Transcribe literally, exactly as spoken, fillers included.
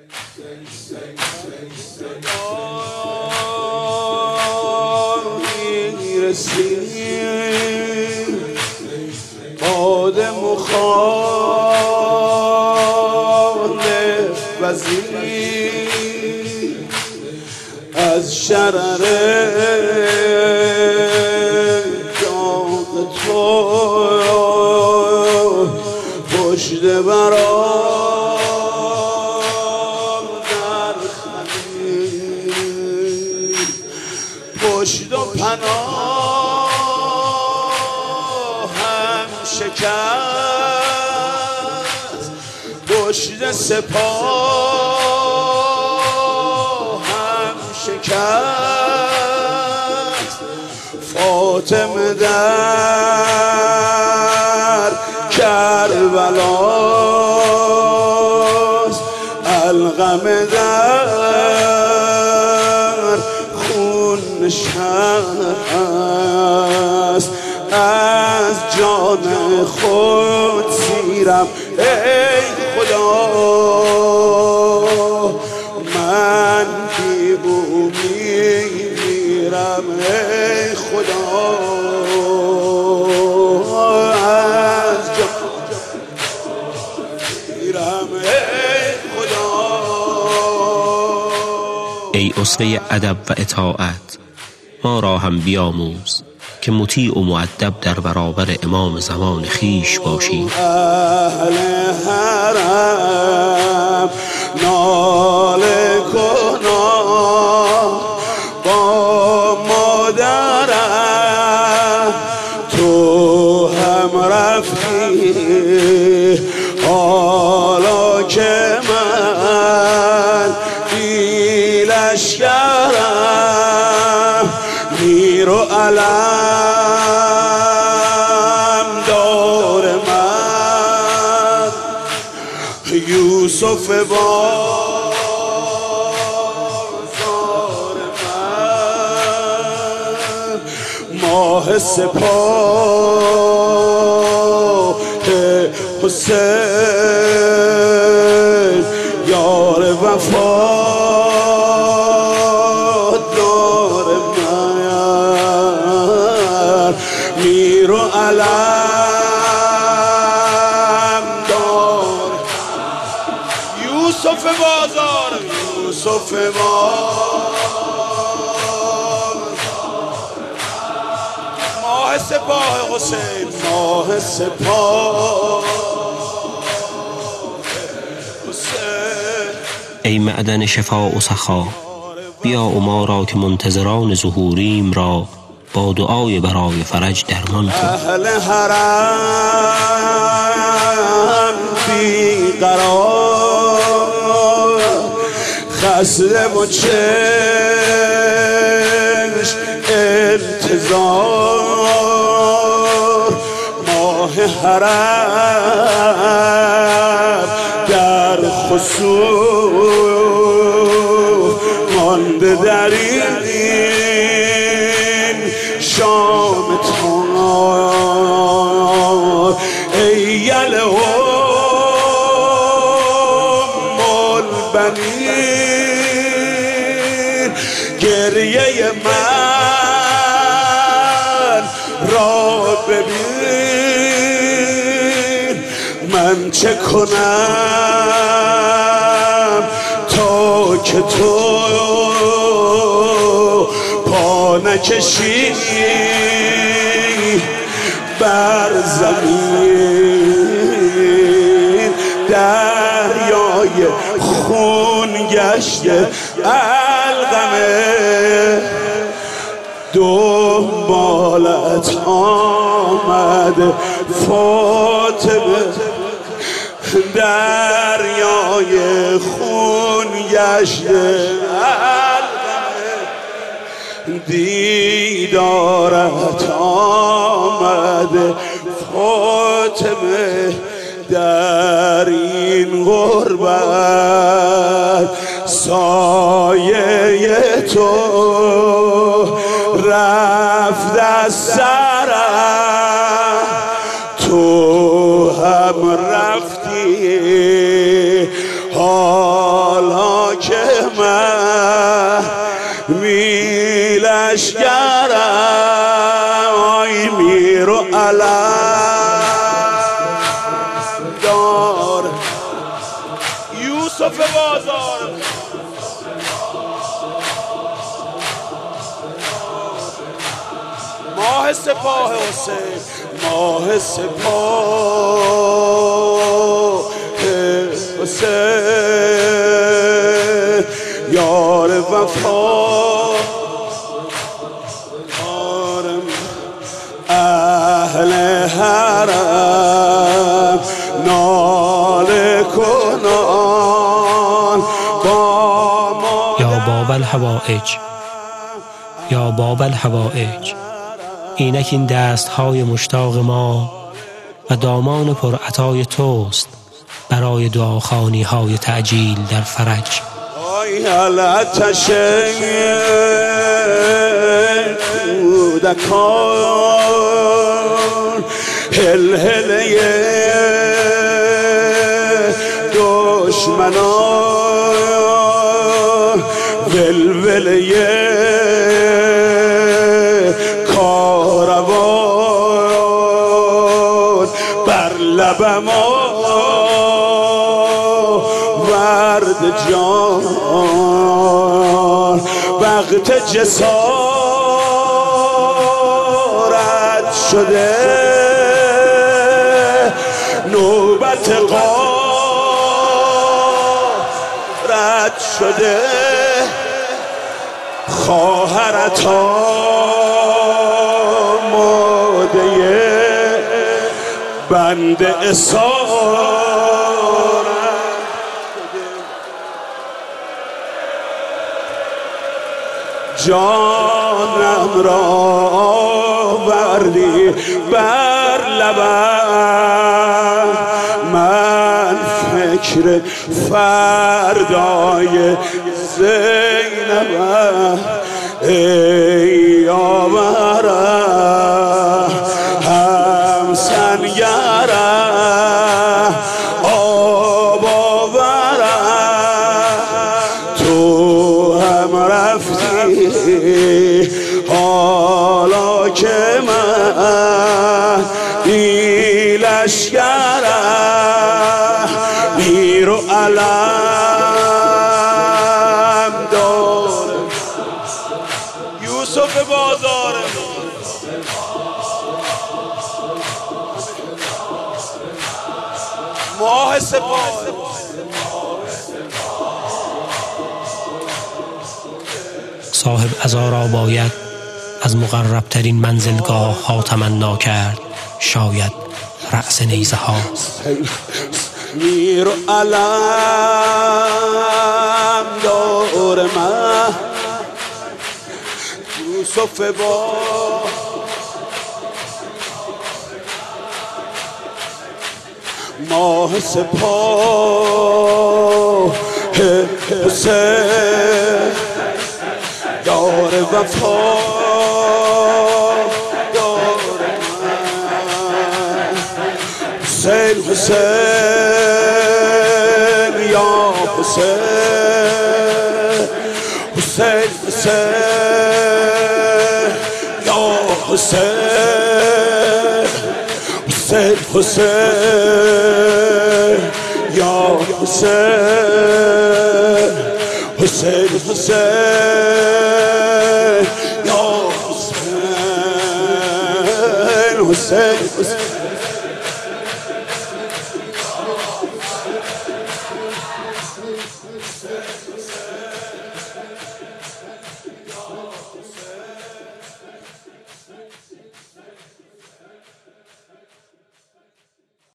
میرسیم باد مخالف وزیر از شرر داغ تو پشت برام در خمیر پشت و پناهم شکست پشت سپاهم شکست فاطمه در کربلاست القم در خون نشست از جان خود سیرم ای خدا من بی او میمیرم ای خدا از جان سیرم ای خدا. ای اسوه ادب و اطاعت ما را هم بیاموز که مطیع و مؤدب در برابر امام زمان خیش باشیم. اهل حرم ناله کنان با مادرم تو هم رفتی حالا که من بی لشکرم میر و علم دار من یوسف بازار من ماه سپاه حسین یار وفا میر و علم دار یوسف بازار یوسف بازار ماه سپاه حسین ماه سپاه حسین. ای معدن شفا و سخا بیا و ما را که منتظران ظهوریم را با دعای برای فرج درمان کن. اهل حرم بی قرار خسته و چشم انتظار ماه حرم در خسوف مانده در این شام تار ای یل ام البنین گریه من را ببین من چه کنم تا که تو پا نکشی بر زمین دریای خون گشته القمه دنبالت آمده فاطمه دریای خون گشته دیدارت آمده فاطمه در این غربت سایه تو رفت از سرم تو هم رفتی حالا لشگرم آی میر و علم دار یوسف بازار ماه سپاه حسین ماه سپاه حسین یار وفا یارم اهل حرم ناله کنان با ما یا باب الحوائج یا باب الحوائج اینک این دست های مشتاق ما و دامان پر عطای توست برای دعاخوانی های تعجیل در فرج. آی علتش کودکان هلهله دشمنان ولوله کاروان بر لب ما ورد جان وقت جسارت شده نوبت غارت شده خواهرت آماده بند اسارت جانم را آوردی بر لبم من فکر فردای زینبم ای یاورم هم سنگرم آب آورم تو هم رفتی حالا که من بی لشگرم میر و علم دارم یوسف بازارم ماه سپاه صاحب عزا را باید از مقربترین منزلگاه ها تمنا کرد، شاید رأس نیزه ها. میر و علم دور من یوسف با ماه سپاه حسین یار وفا یار من حسین حسین یا حسین حسین حسین یا حسین حسین حسین یا حسین حسین حسین یا حسین حسین حسین